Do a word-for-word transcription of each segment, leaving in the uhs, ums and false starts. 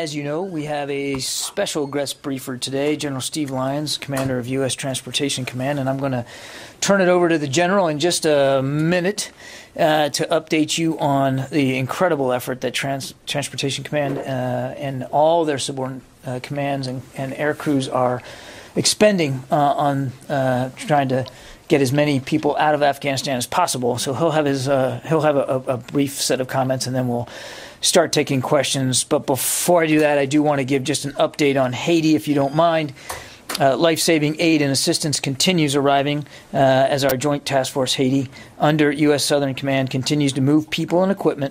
as you know, we have a special guest briefer today, General Steve Lyons, commander of U S Transportation Command, and I'm going to turn it over to the General in just a minute uh, to update you on the incredible effort that Trans- Transportation Command uh, and all their subordinate uh, commands and, and air crews are expending uh, on uh, trying to get as many people out of Afghanistan as possible. So he'll have his uh, he'll have a, a brief set of comments, and then we'll start taking questions. But before I do that, I do want to give just an update on Haiti, if you don't mind. Uh, life-saving aid and assistance continues arriving uh, as our Joint Task Force Haiti, under U S Southern Command, continues to move people and equipment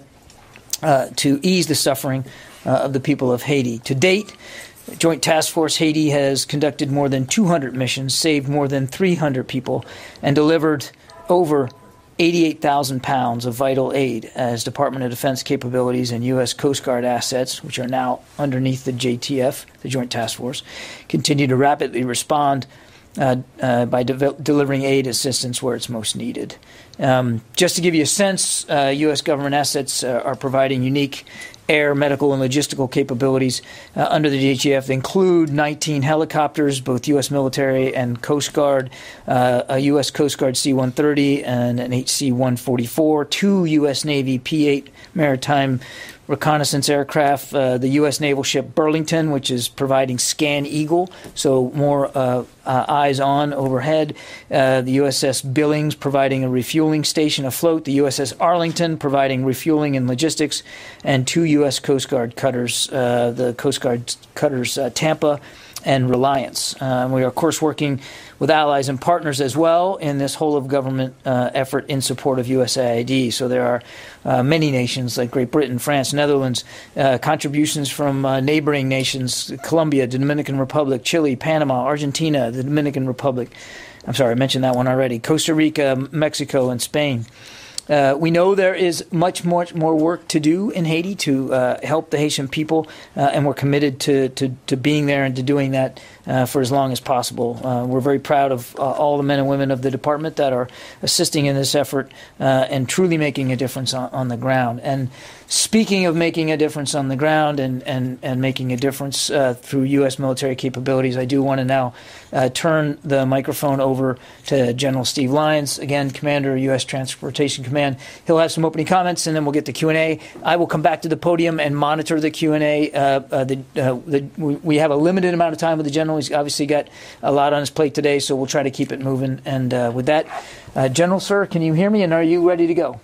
uh, to ease the suffering uh, of the people of Haiti. To date, Joint Task Force Haiti has conducted more than two hundred missions, saved more than three hundred people, and delivered over eighty-eight thousand pounds of vital aid as Department of Defense capabilities and U S Coast Guard assets, which are now underneath the J T F, the Joint Task Force, continue to rapidly respond uh, uh, by de- delivering aid assistance where it's most needed. Um, just to give you a sense, uh, U S government assets uh, are providing unique air, medical, and logistical capabilities uh, under the J T F. They include nineteen helicopters, both U S military and Coast Guard, uh, a U S Coast Guard C one thirty and an H C one forty-four, two U S Navy P eight maritime reconnaissance aircraft, uh, the U S naval ship Burlington, which is providing Scan Eagle, so more uh, uh, eyes on overhead, uh, the U S S Billings providing a refueling station afloat, the U S S Arlington providing refueling and logistics, and two U S Coast Guard cutters, uh, the Coast Guard cutters uh, Tampa and Reliance. Uh, we are, of course, working with allies and partners as well in this whole-of-government uh, effort in support of U S A I D. So there are uh, many nations like Great Britain, France, Netherlands, uh, contributions from uh, neighboring nations, Colombia, the Dominican Republic, Chile, Panama, Argentina, the Dominican Republic. I'm sorry, I mentioned that one already. Costa Rica, Mexico, and Spain. Uh, we know there is much, much more work to do in Haiti to uh, help the Haitian people, uh, and we're committed to, to, to being there and to doing that uh, for as long as possible. Uh, we're very proud of uh, all the men and women of the department that are assisting in this effort uh, and truly making a difference on, on the ground. And speaking of making a difference on the ground and, and, and making a difference uh, through U S military capabilities, I do want to now uh, turn the microphone over to General Steve Lyons, again, Commander of U S Transportation Command. He'll have some opening comments, and then we'll get to Q and A. I will come back to the podium and monitor the Q and A. Uh, uh, the, uh, the, we have a limited amount of time with the General. He's obviously got a lot on his plate today, so we'll try to keep it moving. And uh, with that, uh, General, sir, can you hear me, and are you ready to go?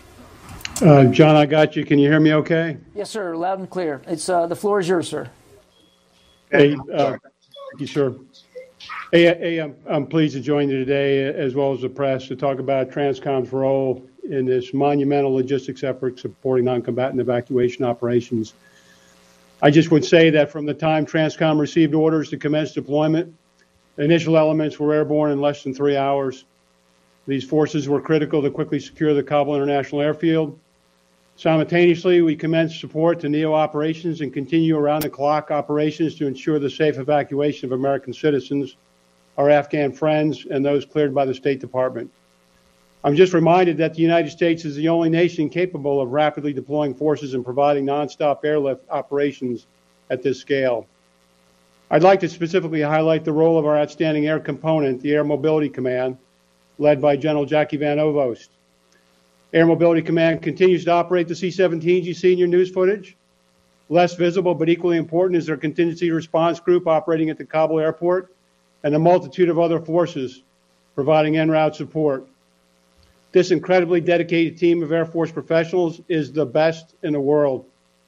Uh, John, I got you. Can you hear me okay? Yes, sir. Loud and clear. It's uh, the floor is yours, sir. Hey, uh, thank you, sir. Hey, hey I'm, I'm pleased to join you today, as well as the press, to talk about TRANSCOM's role in this monumental logistics effort supporting non-combatant evacuation operations. I just would say that from the time TRANSCOM received orders to commence deployment, the initial elements were airborne in less than three hours. These forces were critical to quickly secure the Kabul International Airfield. Simultaneously, we commenced support to NEO operations and continue around-the-clock operations to ensure the safe evacuation of American citizens, our Afghan friends, and those cleared by the State Department. I'm just reminded that the United States is the only nation capable of rapidly deploying forces and providing nonstop airlift operations at this scale. I'd like to specifically highlight the role of our outstanding air component, the Air Mobility Command, led by General Jackie Van Ovost. Air Mobility Command continues to operate the C seventeens you see in your news footage. Less visible but equally important is their contingency response group operating at the Kabul airport and a multitude of other forces providing en route support. This incredibly dedicated team of Air Force professionals is the best in the world.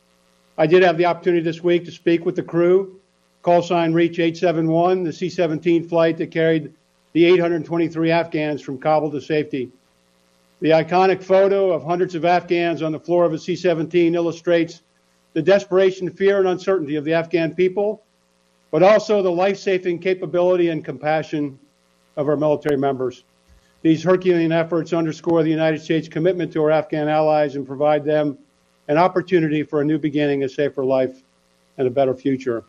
I did have the opportunity this week to speak with the crew, call sign Reach eight seven one, the C seventeen flight that carried the eight hundred twenty-three Afghans from Kabul to safety. The iconic photo of hundreds of Afghans on the floor of a C seventeen illustrates the desperation, fear, and uncertainty of the Afghan people, but also the life-saving capability and compassion of our military members. These Herculean efforts underscore the United States' commitment to our Afghan allies and provide them an opportunity for a new beginning, a safer life, and a better future.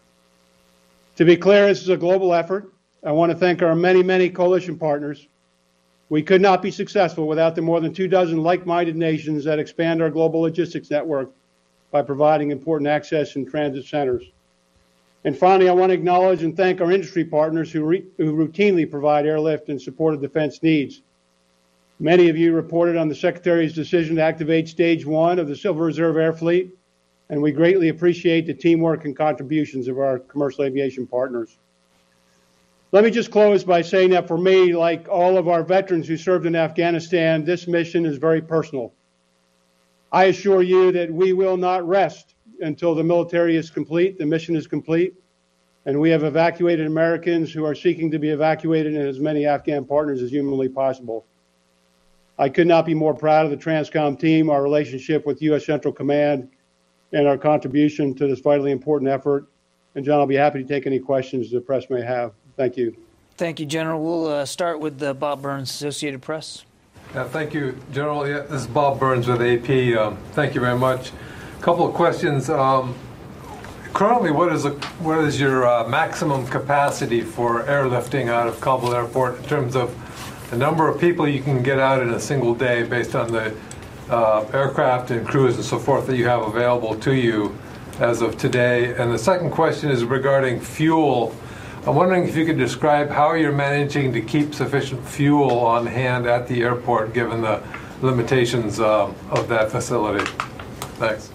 To be clear, this is a global effort. I want to thank our many, many coalition partners. We could not be successful without the more than two dozen like-minded nations that expand our global logistics network by providing important access and transit centers. And finally, I want to acknowledge and thank our industry partners who, re- who routinely provide airlift in support of defense needs. Many of you reported on the Secretary's decision to activate Stage one of the Civil Reserve Air Fleet, and we greatly appreciate the teamwork and contributions of our commercial aviation partners. Let me just close by saying that for me, like all of our veterans who served in Afghanistan, this mission is very personal. I assure you that we will not rest until the military is complete, the mission is complete, and we have evacuated Americans who are seeking to be evacuated and as many Afghan partners as humanly possible. I could not be more proud of the TRANSCOM team, our relationship with U S Central Command, and our contribution to this vitally important effort. And John, I'll be happy to take any questions the press may have. Thank you. Thank you, General. We'll uh, start with uh, Bob Burns, Associated Press. Yeah, thank you, General. Yeah, this is Bob Burns with A P. Um, thank you very much. A couple of questions. Um, currently, what is a, what is your uh, maximum capacity for airlifting out of Kabul Airport in terms of the number of people you can get out in a single day based on the uh, aircraft and crews and so forth that you have available to you as of today? And the second question is regarding fuel. I'm wondering if you could describe how you're managing to keep sufficient fuel on hand at the airport given the limitations um, of that facility. Thanks.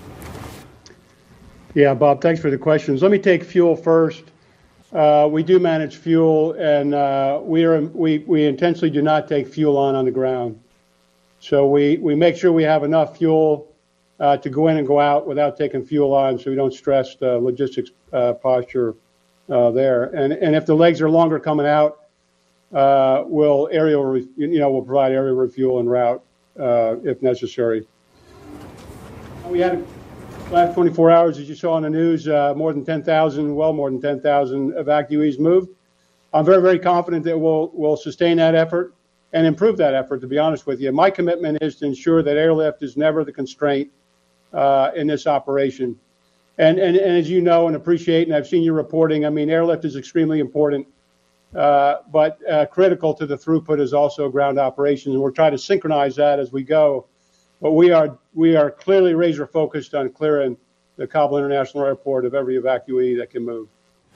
Yeah, Bob, thanks for the questions. Let me take fuel first. Uh, we do manage fuel, and uh, we are we, we intentionally do not take fuel on on the ground. So we, we make sure we have enough fuel uh, to go in and go out without taking fuel on, so we don't stress the logistics uh, posture Uh, there, and and if the legs are longer coming out, uh, we'll aerial, re- you know, we'll provide aerial refuel en route uh, if necessary. We had last twenty-four hours, as you saw on the news, uh, more than ten thousand, well more than ten thousand evacuees moved. I'm very very confident that we'll we'll sustain that effort and improve that effort. To be honest with you, my commitment is to ensure that airlift is never the constraint uh, in this operation. And, and, and as you know and appreciate, and I've seen your reporting, I mean, airlift is extremely important, uh, but uh, critical to the throughput is also ground operations, and we're trying to synchronize that as we go. But we are we are clearly razor focused on clearing the Kabul International Airport of every evacuee that can move.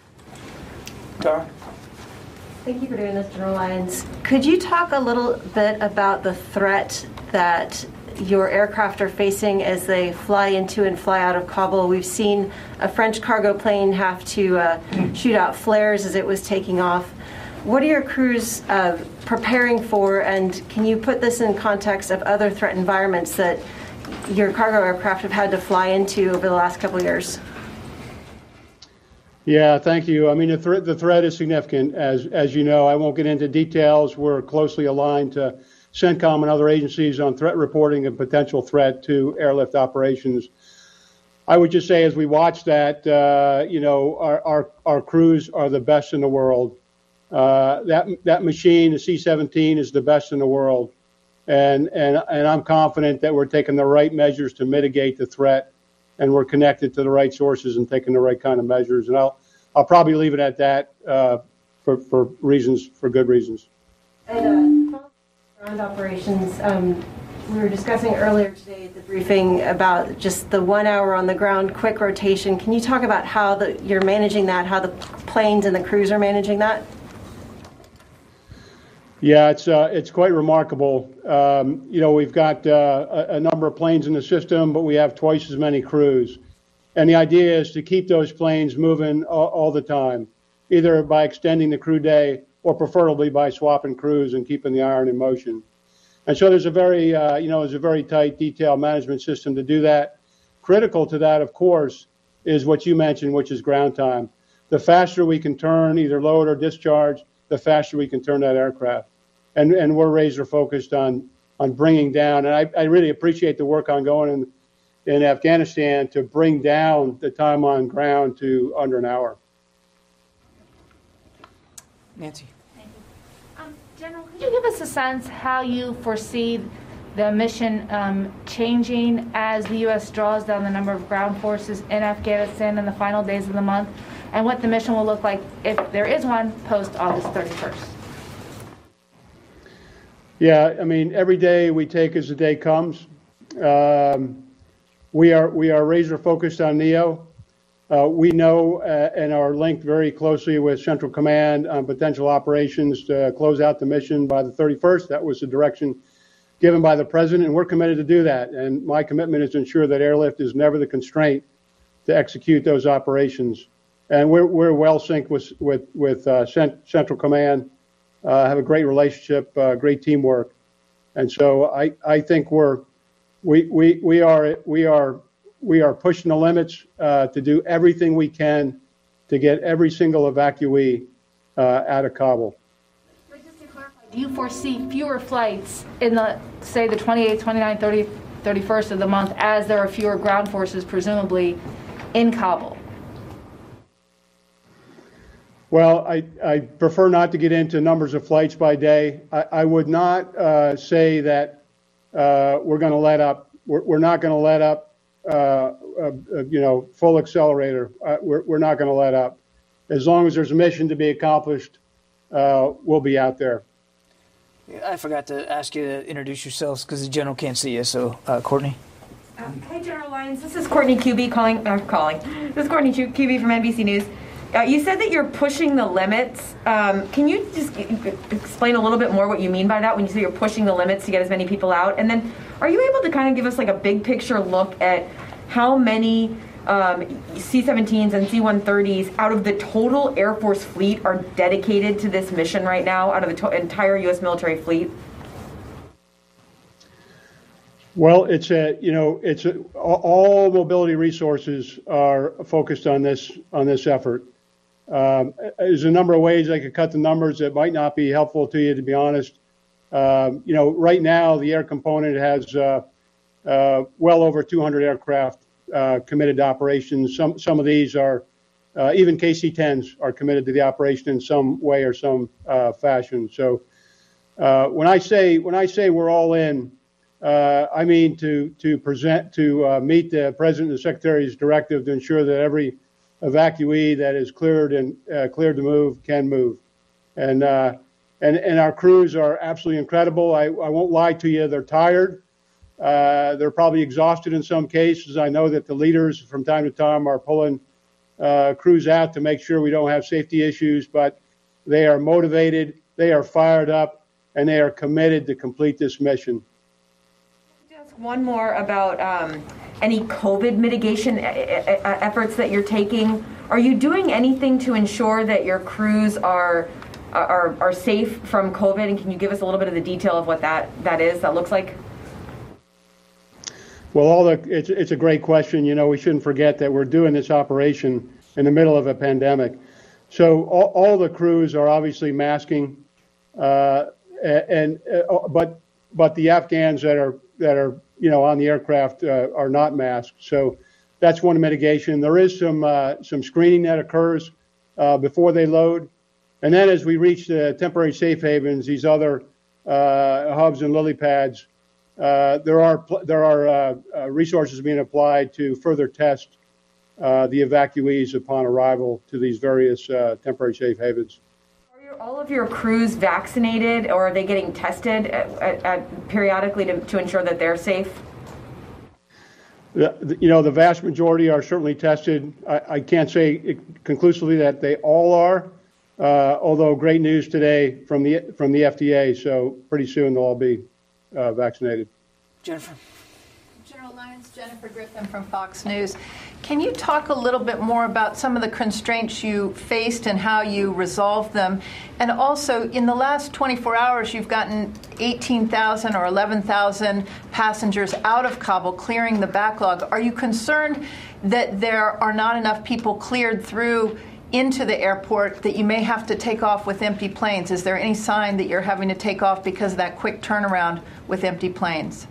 Tara? Thank you for doing this, General Lyons. Could you talk a little bit about the threat that your aircraft are facing as they fly into and fly out of Kabul? We've seen a French cargo plane have to uh, shoot out flares as it was taking off. What are your crews uh, preparing for, and can you put this in context of other threat environments that your cargo aircraft have had to fly into over the last couple of years? Yeah, thank you. I mean, the, th- the threat is significant, as as you know. I won't get into details. We're closely aligned to CENTCOM and other agencies on threat reporting and potential threat to airlift operations. I would just say, as we watch that, uh, you know, our, our our crews are the best in the world. Uh, that that machine, the C seventeen, is the best in the world, and and and I'm confident that we're taking the right measures to mitigate the threat, and we're connected to the right sources and taking the right kind of measures. And I'll I'll probably leave it at that uh, for for reasons for good reasons. And, uh, ground operations, um, we were discussing earlier today at the briefing about just the one hour on the ground quick rotation. Can you talk about how the, you're managing that, how the planes and the crews are managing that? Yeah, it's uh, it's quite remarkable. Um, you know, we've got uh, a, a number of planes in the system, but we have twice as many crews. And the idea is to keep those planes moving all, all the time, either by extending the crew day or preferably by swapping crews and keeping the iron in motion. And so there's a very, uh, you know, there's a very tight detailed management system to do that. Critical to that, of course, is what you mentioned, which is ground time. The faster we can turn, either load or discharge, the faster we can turn that aircraft. And and we're razor focused on on bringing down. And I, I really appreciate the work ongoing in, in Afghanistan to bring down the time on ground to under an hour. Nancy. Thank you. Um, General, could you give us a sense how you foresee the mission um, changing as the U S draws down the number of ground forces in Afghanistan in the final days of the month, and what the mission will look like, if there is one, post-August thirty-first? Yeah, I mean, every day we take as the day comes. Um, we are we are razor focused on NEO. Uh, we know uh, and are linked very closely with Central Command on potential operations to close out the mission by the thirty-first. That was the direction given by the President, and we're committed to do that. And my commitment is to ensure that airlift is never the constraint to execute those operations. And we're we're well synced with with with uh, Cent- Central Command. Uh, have a great relationship, uh, great teamwork, and so I I think we're we we we are we are. We are pushing the limits uh, to do everything we can to get every single evacuee uh, out of Kabul. But just to clarify, do you foresee fewer flights in the, say, the twenty-eighth, twenty-ninth, thirtieth, thirty-first of the month as there are fewer ground forces, presumably, in Kabul? Well, I, I prefer not to get into numbers of flights by day. I, I would not uh, say that uh, we're going to let up. We're, we're not going to let up. Uh, uh, you know, full accelerator. Uh, we're, we're not going to let up. As long as there's a mission to be accomplished, uh, we'll be out there. I forgot to ask you to introduce yourselves because the general can't see you. So, uh, Courtney. Um, hi, General Lyons. This is Courtney Kube calling. Uh, calling. This is Courtney Kube from N B C News. Uh, you said that you're pushing the limits. Um, can you just explain a little bit more what you mean by that when you say you're pushing the limits to get as many people out? And then are you able to kind of give us like a big picture look at how many um, C seventeens and C one thirties out of the total Air Force fleet are dedicated to this mission right now, out of the to- entire U S military fleet? Well, it's a, you know, it's a, all mobility resources are focused on this on this effort. Um, there's a number of ways I could cut the numbers that might not be helpful to you, to be honest. Um, you know, right now the air component has uh, uh, well over two hundred aircraft uh, committed to operations. Some some of these are uh, even K C tens are committed to the operation in some way or some uh, fashion. So uh, when I say when I say we're all in, uh, I mean to to present to uh, meet the President and the Secretary's directive to ensure that every evacuee that is cleared and uh, cleared to move can move, and uh, and and our crews are absolutely incredible. I, I won't lie to you; they're tired. Uh, they're probably exhausted in some cases. I know that the leaders from time to time are pulling uh, crews out to make sure we don't have safety issues, but they are motivated, they are fired up, and they are committed to complete this mission. Just one more about um, any COVID mitigation efforts that you're taking. Are you doing anything to ensure that your crews are are are safe from COVID? And can you give us a little bit of the detail of what that that is, that looks like? Well, all the it's it's a great question. You know, we shouldn't forget that we're doing this operation in the middle of a pandemic. So all, all the crews are obviously masking, uh, and uh, but but the Afghans that are that are you know on the aircraft uh, are not masked. So that's one mitigation. There is some uh, some screening that occurs uh, before they load, and then as we reach the temporary safe havens, these other uh, hubs and lily pads. Uh, there are there are uh, uh, resources being applied to further test uh, the evacuees upon arrival to these various uh, temporary safe havens. Are your, all of your crews vaccinated, or are they getting tested at, at, at periodically to, to ensure that they're safe? The, the, you know, the vast majority are certainly tested. I, I can't say conclusively that they all are, uh, although great news today from the from the F D A. So pretty soon they'll all be Uh, vaccinated. Jennifer. General Lyons, Jennifer Griffin from Fox News. Can you talk a little bit more about some of the constraints you faced and how you resolved them? And also, in the last twenty-four hours, you've gotten eighteen thousand or eleven thousand passengers out of Kabul, clearing the backlog. Are you concerned that there are not enough people cleared through into the airport, that you may have to take off with empty planes? Is there any sign that you're having to take off because of that quick turnaround with empty planes?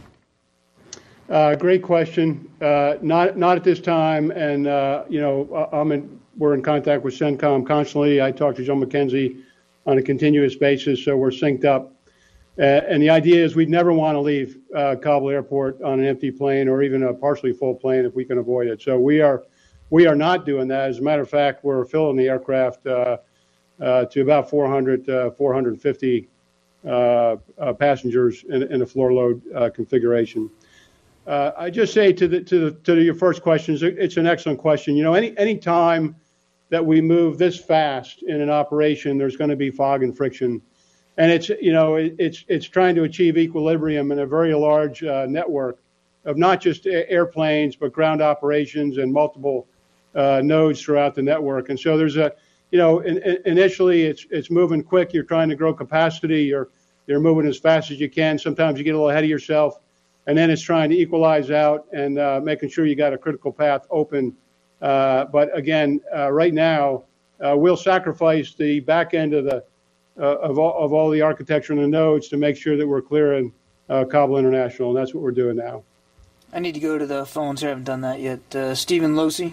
Uh, great question. Uh, not not at this time. And uh, you know, I'm in, we're in contact with CENTCOM constantly. I talk to Joe McKenzie on a continuous basis, so we're synced up. Uh, and the idea is we'd never want to leave uh, Kabul Airport on an empty plane or even a partially full plane if we can avoid it. So we are. We are not doing that. As a matter of fact, we're filling the aircraft uh, uh, to about four hundred, uh, four hundred fifty uh, uh, passengers in, in a floor load uh, configuration. Uh, I just say to the to the to your first question, it's an excellent question. You know, any any time that we move this fast in an operation, there's going to be fog and friction, and it's you know it, it's it's trying to achieve equilibrium in a very large uh, network of not just airplanes but ground operations and multiple uh, nodes throughout the network. And so there's a you know in, in, initially it's it's moving quick. You're trying to grow capacity. You're you're moving as fast as you can. Sometimes you get a little ahead of yourself. And then it's trying to equalize out and uh, making sure you got a critical path open. Uh, but again, uh, right now, uh, we'll sacrifice the back end of the uh, of all of all the architecture and the nodes to make sure that we're clearing uh, Kabul International, and that's what we're doing now. I need to go to the phones. I haven't done that yet. Uh, Stephen Losey.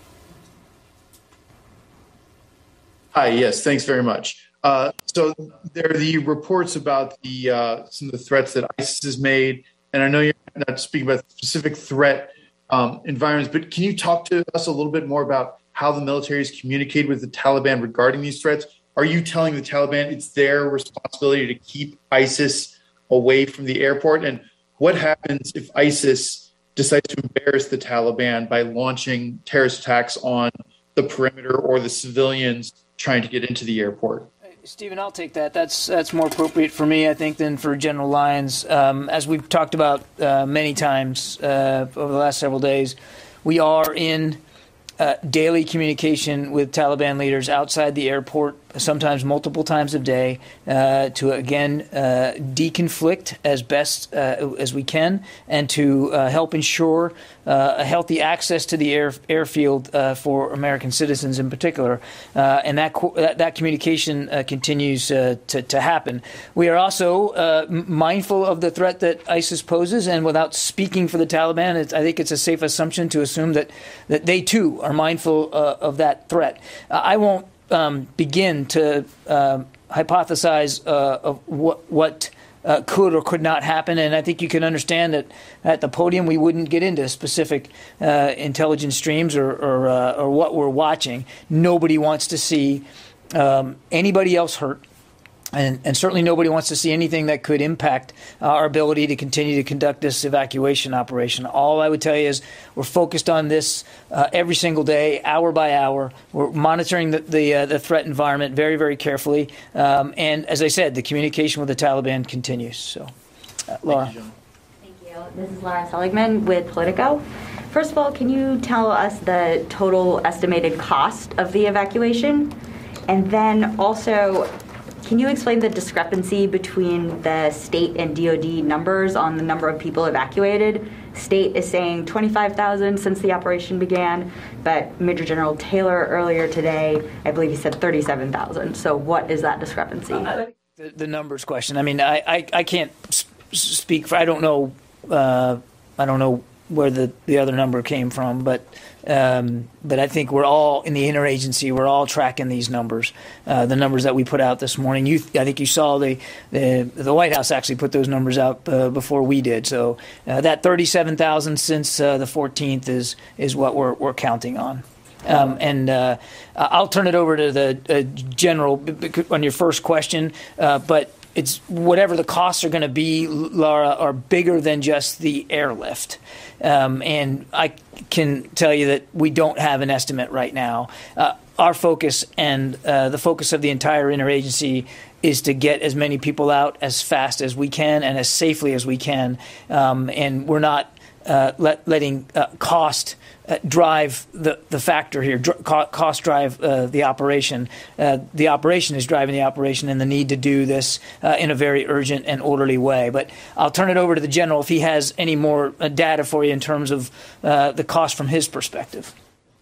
Hi. Yes. Thanks very much. Uh, so there are the reports about the uh, some of the threats that ISIS has made. And I know you're not speaking about specific threat um, environments, but can you talk to us a little bit more about how the military has communicated with the Taliban regarding these threats? Are you telling the Taliban it's their responsibility to keep ISIS away from the airport? And what happens if ISIS decides to embarrass the Taliban by launching terrorist attacks on the perimeter or the civilians trying to get into the airport? Stephen, I'll take that. That's that's more appropriate for me, I think, than for General Lyons. Um, as we've talked about uh, many times uh, over the last several days, we are in uh, daily communication with Taliban leaders outside the airport, sometimes multiple times a day, uh, to, again, uh, deconflict as best uh, as we can and to uh, help ensure uh, a healthy access to the air, airfield uh, for American citizens in particular. Uh, and that, co- that that communication uh, continues uh, to, to happen. We are also uh, mindful of the threat that ISIS poses, and without speaking for the Taliban, it's, I think it's a safe assumption to assume that, that they, too, are mindful uh, of that threat. Uh, I won't Um, begin to uh, hypothesize uh, of what, what uh, could or could not happen. And I think you can understand that at the podium we wouldn't get into specific uh, intelligence streams or, or, uh, or what we're watching. Nobody wants to see um, anybody else hurt. And, and certainly nobody wants to see anything that could impact uh, our ability to continue to conduct this evacuation operation. All I would tell you is we're focused on this uh, every single day, hour by hour. We're monitoring the the, uh, the threat environment very, very carefully. Um, and as I said, the communication with the Taliban continues. So, uh, Laura. Thank you, Thank you. This is Laura Seligman with Politico. First of all, can you tell us the total estimated cost of the evacuation? And then also, can you explain the discrepancy between the state and D O D numbers on the number of people evacuated? State is saying twenty-five thousand since the operation began, but Major General Taylor earlier today, I believe he said thirty-seven thousand. So what is that discrepancy? Uh, the, the numbers question. I mean, I, I, I can't speak for, I don't know, uh, I don't know where the, the other number came from, but um, but I think we're all in the interagency. We're all tracking these numbers, uh, the numbers that we put out this morning. You, I think you saw the the, the White House actually put those numbers out uh, before we did. So uh, that thirty-seven thousand since uh, the fourteenth is is what we're we're counting on. Um, and uh, I'll turn it over to the uh, general on your first question, uh, but. It's whatever the costs are going to be, Laura, are bigger than just the airlift. Um, and I can tell you that we don't have an estimate right now. Uh, our focus and uh, the focus of the entire interagency is to get as many people out as fast as we can and as safely as we can. Um, and we're not uh, let, letting uh, cost Uh, drive the, the factor here, Dr- cost drive uh, the operation. Uh, the operation is driving the operation and the need to do this uh, in a very urgent and orderly way. But I'll turn it over to the general if he has any more uh, data for you in terms of uh, the cost from his perspective.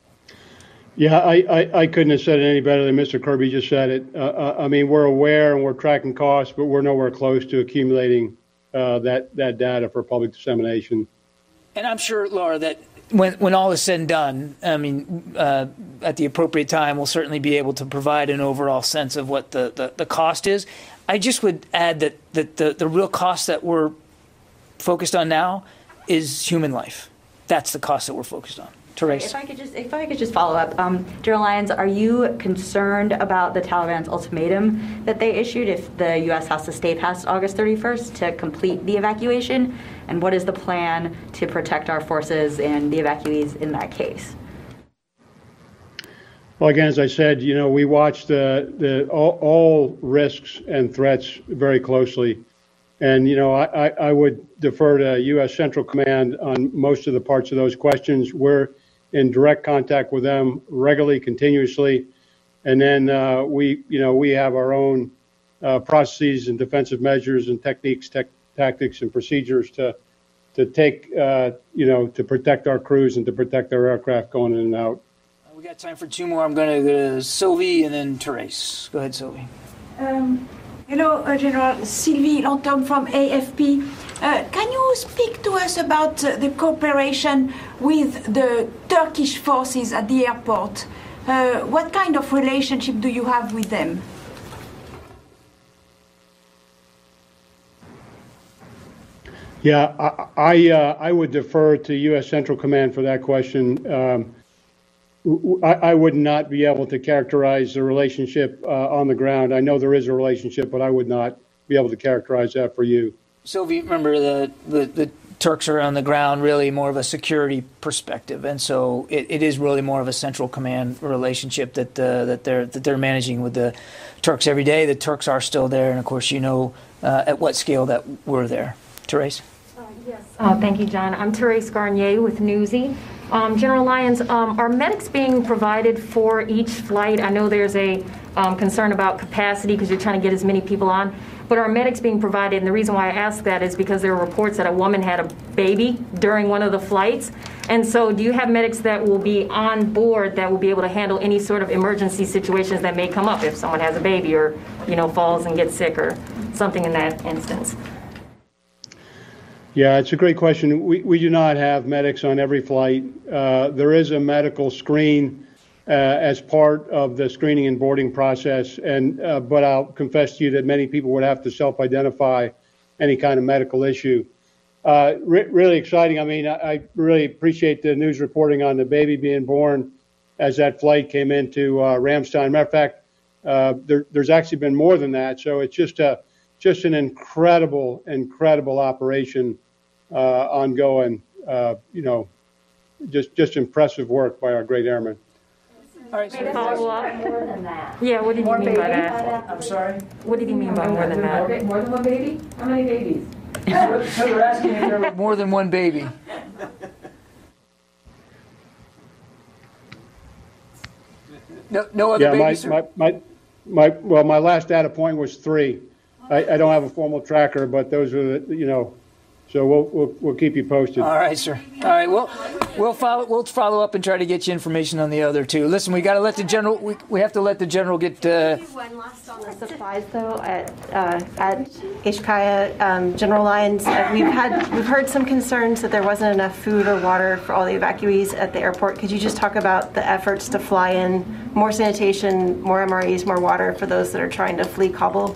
Yeah, I, I, I couldn't have said it any better than Mister Kirby just said it. Uh, I mean, we're aware and we're tracking costs, but we're nowhere close to accumulating uh, that, that data for public dissemination. And I'm sure, Laura, that When when all is said and done, I mean, uh, at the appropriate time, we'll certainly be able to provide an overall sense of what the, the, the cost is. I just would add that, that the, the real cost that we're focused on now is human life. That's the cost that we're focused on, Therese. If I could just, if I could just follow up, um, General Lyons, are you concerned about the Taliban's ultimatum that they issued if the U S has to stay past August thirty-first to complete the evacuation? And what is the plan to protect our forces and the evacuees in that case? Well, again, as I said, you know, we watch the, the all, all risks and threats very closely. And, you know, I, I, I would defer to U S Central Command on most of the parts of those questions. We're in direct contact with them regularly, continuously. And then uh, we, you know, we have our own uh, processes and defensive measures and techniques, tech, tactics and procedures to to take, uh, you know, to protect our crews and to protect our aircraft going in and out. We got time for two more. I'm going to go to Sylvie and then Therese. Go ahead, Sylvie. Um, hello, uh, General. Sylvie Lantom from A F P. Uh, can you speak to us about uh, the cooperation with the Turkish forces at the airport? Uh, what kind of relationship do you have with them? Yeah, I I, uh, I would defer to U S Central Command for that question. Um, I, I would not be able to characterize the relationship uh, on the ground. I know there is a relationship, but I would not be able to characterize that for you. Sylvie, remember the, the, the Turks are on the ground, really more of a security perspective, and so it, it is really more of a central command relationship that uh, that they're that they're managing with the Turks every day. The Turks are still there, and of course, you know uh, at what scale that we're there. Therese. Uh, yes. Uh, thank you, John. I'm Therese Garnier with Newsy. Um, General Lyons, um, are medics being provided for each flight? I know there's a um, concern about capacity because you're trying to get as many people on, but are medics being provided? And the reason why I ask that is because there are reports that a woman had a baby during one of the flights. And so do you have medics that will be on board that will be able to handle any sort of emergency situations that may come up if someone has a baby or, you know, falls and gets sick or something in that instance? Yeah, it's a great question. We, we do not have medics on every flight. Uh, there is a medical screen uh, as part of the screening and boarding process, and uh, but I'll confess to you that many people would have to self-identify any kind of medical issue. Uh, re- really exciting. I mean, I, I really appreciate the news reporting on the baby being born as that flight came into uh, Ramstein. Matter of fact, uh, there, there's actually been more than that. So it's just a just an incredible, incredible operation. Uh, ongoing, uh, you know, just just impressive work by our great airmen. All right, so follow up. More than that. Yeah, what did you mean by that? I'm sorry? What did he mean by more than that? More than one baby? How many babies? So they're asking if there were more than one baby. No, no other yeah, babies, my, my, my, my, well, my last data point was three. I, I don't have a formal tracker, but those are the, you know, so we'll, we'll we'll keep you posted. All right, sir. All right, well, we'll follow we'll follow up and try to get you information on the other two. Listen, we got to let the general. We, we have to let the general get. Uh, One last on the supplies, though, at uh, at Ishkaya, um, General Lyons. Uh, we've had we've heard some concerns that there wasn't enough food or water for all the evacuees at the airport. Could you just talk about the efforts to fly in more sanitation, more M R Es, more water for those that are trying to flee Kabul?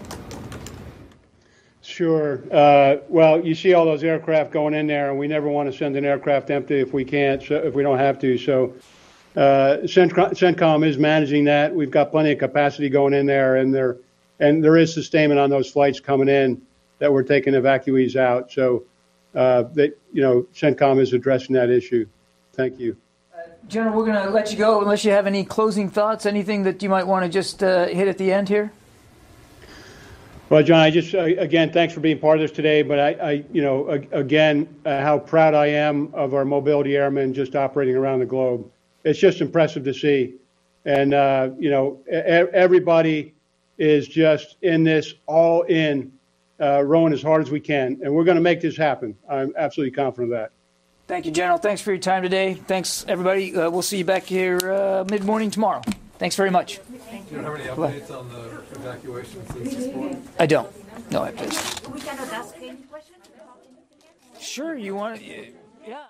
Sure. Uh, well, you see all those aircraft going in there, and we never want to send an aircraft empty if we can't, so, if we don't have to. So uh, CENTCOM is managing that. We've got plenty of capacity going in there, and there and there is sustainment on those flights coming in that we're taking evacuees out. So uh, that you know, CENTCOM is addressing that issue. Thank you. uh, General, we're going to let you go unless you have any closing thoughts, anything that you might want to just uh, hit at the end here. Well, John, I just, uh, again, thanks for being part of this today. But I, I you know, again, uh, how proud I am of our mobility airmen just operating around the globe. It's just impressive to see. And, uh, you know, e- everybody is just in this all in, uh, rowing as hard as we can. And we're going to make this happen. I'm absolutely confident of that. Thank you, General. Thanks for your time today. Thanks, everybody. Uh, we'll see you back here uh, mid-morning tomorrow. Thanks very much. Do you have any updates on the evacuation since this morning? I don't. No updates. We cannot ask any questions? Sure, you want to? Yeah.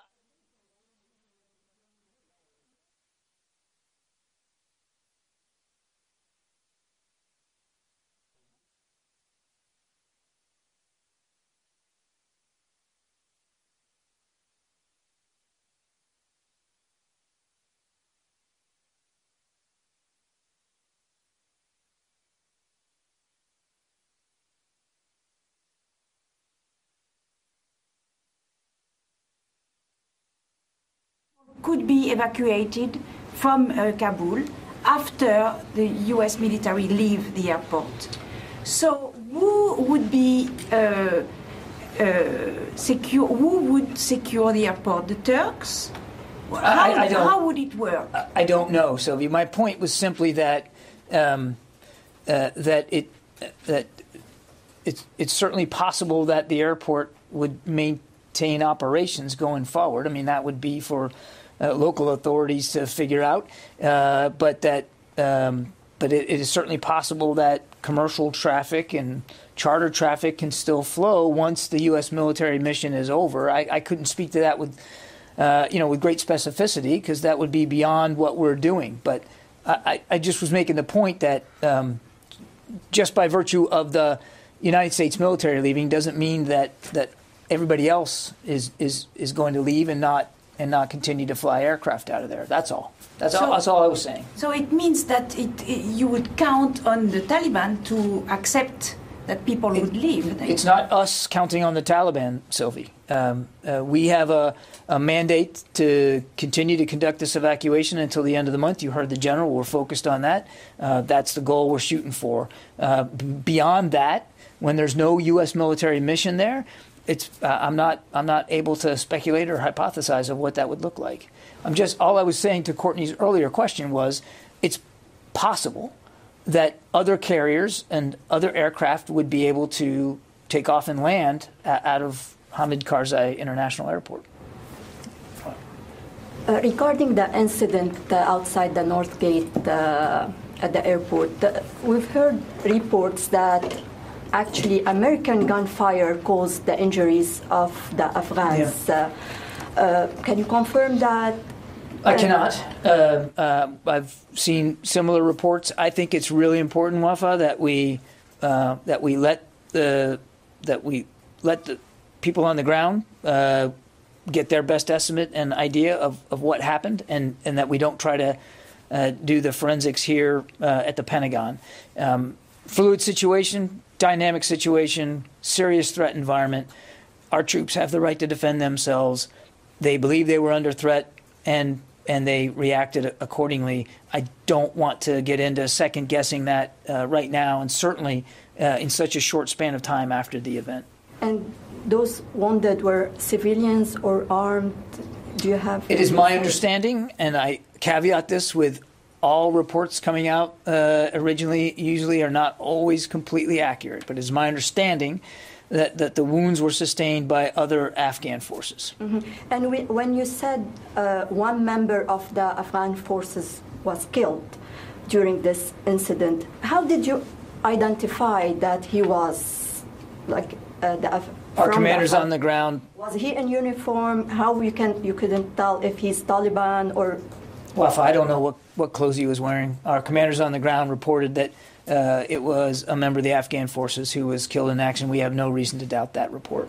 could be evacuated from uh, Kabul after the U S military leave the airport. So who would be uh, uh, secure? Who would secure the airport? The Turks? How, I, I don't, how would it work? I don't know, Sylvie. My point was simply that um, uh, that it that it's it's certainly possible that the airport would maintain operations going forward. I mean, that would be for uh, local authorities to figure out. Uh, but that um, but it, it is certainly possible that commercial traffic and charter traffic can still flow once the U S military mission is over. I, I couldn't speak to that with. Uh, you know, with great specificity, because that would be beyond what we're doing. But I, I just was making the point that um, just by virtue of the United States military leaving doesn't mean that, that everybody else is, is, is going to leave and not and not continue to fly aircraft out of there. That's all. That's, so, all, that's all I was saying. So it means that it, it, you would count on the Taliban to accept that people would it, leave. It's not us counting on the Taliban, Sylvie. Um, uh, we have a, a mandate to continue to conduct this evacuation until the end of the month. You heard the general. We're focused on that. Uh, that's the goal we're shooting for. Uh, b- beyond that, when there's no U S military mission there, it's uh, I'm not I'm not able to speculate or hypothesize of what that would look like. I'm just all I was saying to Courtney's earlier question was it's possible that other carriers and other aircraft would be able to take off and land out of Hamid Karzai International Airport. Uh, regarding the incident uh, outside the North Gate uh, at the airport, uh, we've heard reports that actually American gunfire caused the injuries of the Afghans. Yeah. Uh, uh, can you confirm that? I cannot. Uh, uh, I've seen similar reports. I think it's really important, Wafa, that we uh, that we let the that we let the people on the ground uh, get their best estimate and idea of, of what happened, and, and that we don't try to uh, do the forensics here uh, at the Pentagon. Um, fluid situation, dynamic situation, serious threat environment. Our troops have the right to defend themselves. They believe they were under threat, and and they reacted accordingly. I don't want to get into second guessing that uh, right now, and certainly uh, in such a short span of time after the event. And those wounded were civilians or armed? Do you have? It is my understanding, and I caveat this with all reports coming out uh, originally usually are not always completely accurate, but it is my understanding that, that the wounds were sustained by other Afghan forces. Mm-hmm. And we, when you said uh, one member of the Afghan forces was killed during this incident, how did you identify that he was like uh, the Af- Our commanders the on the ground. Was he in uniform? How you can you couldn't tell if he's Taliban or? Well, if I don't know what, what clothes he was wearing. Our commanders on the ground reported that uh, it was a member of the Afghan forces who was killed in action. We have no reason to doubt that report.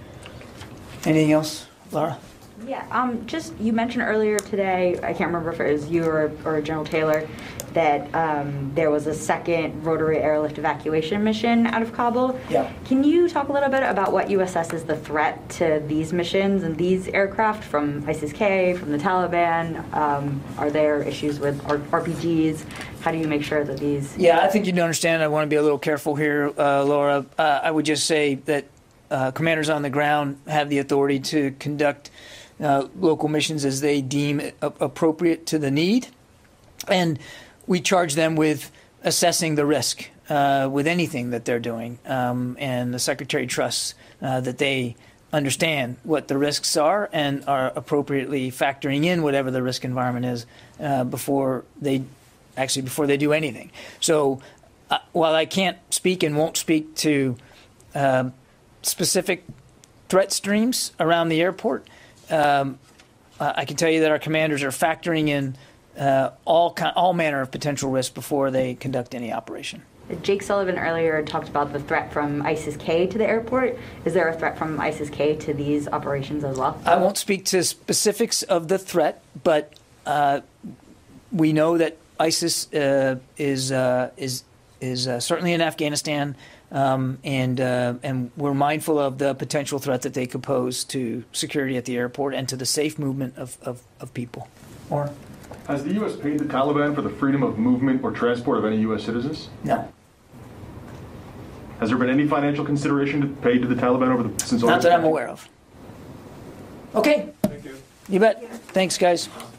Anything else, Laura? Yeah, um, just you mentioned earlier today, I can't remember if it was you or, or General Taylor, that um, there was a second rotary airlift evacuation mission out of Kabul. Yeah. Can you talk a little bit about what you assess as the threat to these missions and these aircraft from ISIS-K, from the Taliban? Um, are there issues with R- RPGs? How do you make sure that these... Yeah, I think you need to understand. I want to be a little careful here, uh, Laura. Uh, I would just say that uh, commanders on the ground have the authority to conduct uh, local missions as they deem a- appropriate to the need. And we charge them with assessing the risk uh, with anything that they're doing. Um, and the Secretary trusts uh, that they understand what the risks are and are appropriately factoring in whatever the risk environment is uh, before they actually before they do anything. So uh, while I can't speak and won't speak to uh, specific threat streams around the airport, um, I can tell you that our commanders are factoring in Uh, all kind, all manner of potential risk before they conduct any operation. Jake Sullivan earlier talked about the threat from ISIS-K to the airport. Is there a threat from ISIS-K to these operations as well? I won't speak to specifics of the threat, but uh, we know that ISIS uh, is uh, is is uh, certainly in Afghanistan. Um, and uh, and we're mindful of the potential threat that they could pose to security at the airport and to the safe movement of, of, of people. Or has the U S paid the Taliban for the freedom of movement or transport of any U S citizens? No. Has there been any financial consideration paid to the Taliban over the since? Not that I'm aware of. Okay. Thank you. You bet. Thanks, guys.